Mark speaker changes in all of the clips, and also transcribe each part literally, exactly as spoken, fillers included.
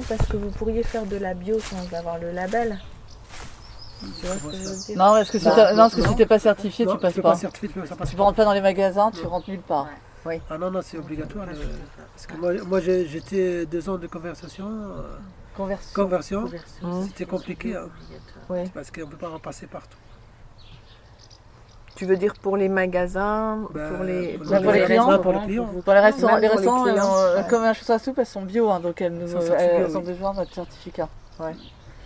Speaker 1: parce que vous pourriez faire de la bio sans avoir le label. Tu vois ce que je veux dire?
Speaker 2: Non, parce que si
Speaker 3: Non,
Speaker 2: t'as- non, parce que
Speaker 3: non.
Speaker 2: si t'es pas certifié,
Speaker 3: Non,
Speaker 2: tu passes
Speaker 3: tu peux
Speaker 2: pas.
Speaker 3: pas certifier, tu peux- ça passe
Speaker 2: Tu
Speaker 3: pas.
Speaker 2: rentres pas dans les magasins, tu rentres nulle part.
Speaker 1: Oui.
Speaker 3: Ah non, non, c'est obligatoire. le- Parce que moi, moi j'ai- j'étais deux ans de conversation. euh,
Speaker 2: Conversion.
Speaker 3: Conversion,
Speaker 1: Mmh.
Speaker 3: c'était compliqué. Hein,
Speaker 1: Oui.
Speaker 3: parce qu'on ne peut pas en passer partout.
Speaker 1: Tu veux dire pour les magasins,
Speaker 3: Ben,
Speaker 1: pour les,
Speaker 3: pour
Speaker 2: les- pour les clients,
Speaker 3: pour les clients.
Speaker 2: Pour les restaurants,
Speaker 1: Même
Speaker 2: les
Speaker 1: pour les
Speaker 2: restaurants
Speaker 1: clients,
Speaker 2: euh,
Speaker 1: ouais.
Speaker 2: comme un chose à soupe, elles sont bio, hein, donc elles, nous,
Speaker 3: Elles sont
Speaker 2: euh,
Speaker 3: certifiées,
Speaker 2: elles ont
Speaker 3: oui.
Speaker 2: besoin de notre certificat. Ouais.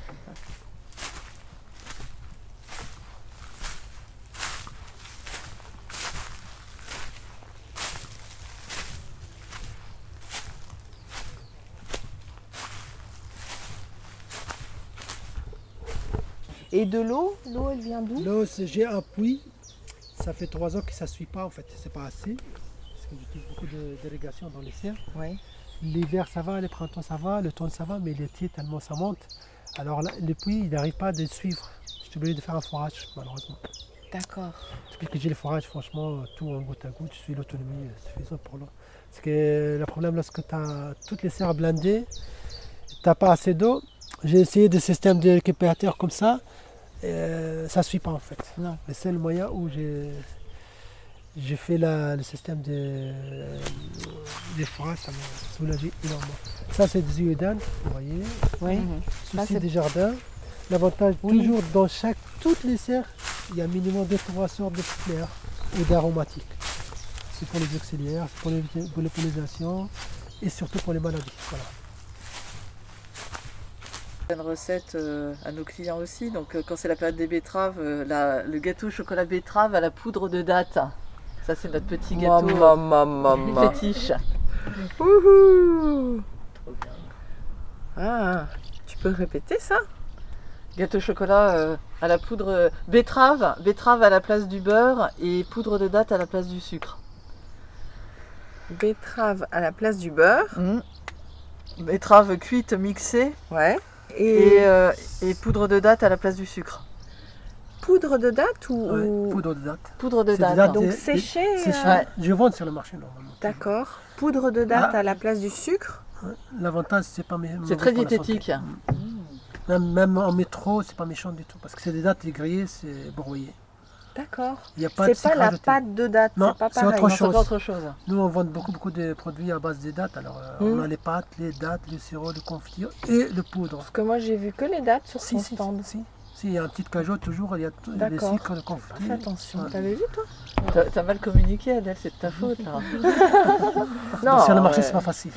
Speaker 1: Et de l'eau, l'eau elle vient d'où?
Speaker 3: Là, c'est- j'ai un puits. Ça fait trois ans que ça ne suit pas en fait. C'est pas assez. Parce que j'utilise beaucoup de- d'irrigation dans les serres.
Speaker 1: Oui.
Speaker 3: L'hiver ça va, le printemps ça va, l'automne ça va, mais l'été tellement ça monte. Alors là, le puits il n'arrive pas à le suivre. Je suis obligé de faire un forage malheureusement.
Speaker 1: D'accord.
Speaker 3: Depuis que j'ai le forage, franchement, tout en goutte à goutte, je suis l'autonomie euh, suffisante pour l'eau. Parce que le problème lorsque tu as toutes les serres blindées, tu n'as pas assez d'eau. J'ai essayé des systèmes de récupérateurs comme ça, euh, ça ne suit pas en fait.
Speaker 1: Non.
Speaker 3: Le seul moyen où j'ai j'ai fait la- le système de, euh, des forages, ça m'a soulagé énormément. Ça c'est des iodanes, vous voyez,
Speaker 1: Oui.
Speaker 2: Mhm.
Speaker 1: Ça,
Speaker 3: souci
Speaker 1: c'est-
Speaker 3: des jardins. L'avantage,
Speaker 1: Oui.
Speaker 3: toujours dans chaque, toutes les serres, il y a un minimum de trois sortes de fleurs ou d'aromatiques. C'est pour les auxiliaires, c'est pour, les, pour les pollinisations et surtout pour les maladies. Voilà.
Speaker 2: Une recette euh, à nos clients aussi. Donc euh, quand c'est la période des betteraves, euh, la- le gâteau au chocolat betterave à la poudre de date. Ça c'est notre petit gâteau
Speaker 1: Maman, maman,
Speaker 2: euh,
Speaker 1: maman.
Speaker 2: fétiche.
Speaker 1: Wouhou. Ah, tu peux répéter ça?
Speaker 2: Gâteau au chocolat euh, à la poudre euh, betterave, betterave à la place du beurre et poudre de date à la place du sucre.
Speaker 1: Betterave à la place du beurre.
Speaker 2: Mhm. Betterave cuite mixée
Speaker 1: Ouais.
Speaker 2: et,
Speaker 1: Et,
Speaker 2: euh, et poudre de date à la place du sucre.
Speaker 1: poudre de date ou,
Speaker 3: Ouais,
Speaker 1: ou-
Speaker 3: poudre de date.
Speaker 2: Poudre de
Speaker 3: C'est
Speaker 2: date.
Speaker 3: de date.
Speaker 1: donc
Speaker 3: Des-
Speaker 1: séché?
Speaker 3: C'est
Speaker 1: euh,
Speaker 2: Ouais.
Speaker 3: Je vends sur le marché normalement.
Speaker 1: D'accord. Poudre de date
Speaker 3: Ah.
Speaker 1: à la place du sucre.
Speaker 3: Ouais. L'avantage, c'est pas mé-
Speaker 2: C'est
Speaker 3: mauvais
Speaker 2: très
Speaker 3: pour la santé.
Speaker 2: diététique.
Speaker 3: Même, même en métro, c'est pas méchant du tout. Parce que c'est des dates grillées, c'est broyé.
Speaker 1: D'accord.
Speaker 3: Il n'y a pas de
Speaker 1: C'est pas
Speaker 3: sucre
Speaker 1: la
Speaker 3: ajouté.
Speaker 1: pâte de date,
Speaker 3: Non,
Speaker 1: c'est pas
Speaker 3: c'est
Speaker 1: pareil.
Speaker 3: autre
Speaker 2: Non, c'est
Speaker 3: chose.
Speaker 2: pas autre chose.
Speaker 3: Nous, on vend beaucoup, beaucoup de produits à base des dates. Alors, euh,
Speaker 1: Mm.
Speaker 3: on a les pâtes, les dates, le sirop, le confiture et le poudre.
Speaker 1: Parce que moi j'ai vu que les dates sur
Speaker 3: Si,
Speaker 1: ton
Speaker 3: si,
Speaker 1: stand.
Speaker 3: si. Si, il y a un petit cajot toujours, il y a tout- les
Speaker 1: D'accord.
Speaker 3: sucres, le confiture.
Speaker 1: Fais attention,
Speaker 3: Ouais.
Speaker 1: t'avais vu toi?
Speaker 2: T'as t'as mal communiqué, Adèle, c'est de ta faute là.
Speaker 1: Non.
Speaker 3: Sur le marché,
Speaker 1: euh,
Speaker 3: c'est pas facile.